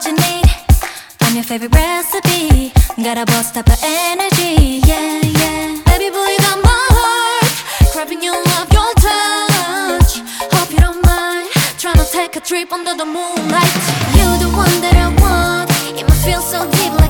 what you need. I'm your favorite recipe. Gotta bust up the energy, yeah, yeah. Baby boy, you got my heart craving you love, your touch. Hope you don't mind trying to take a trip under the moonlight. You're the one that I want. It might feel so deep.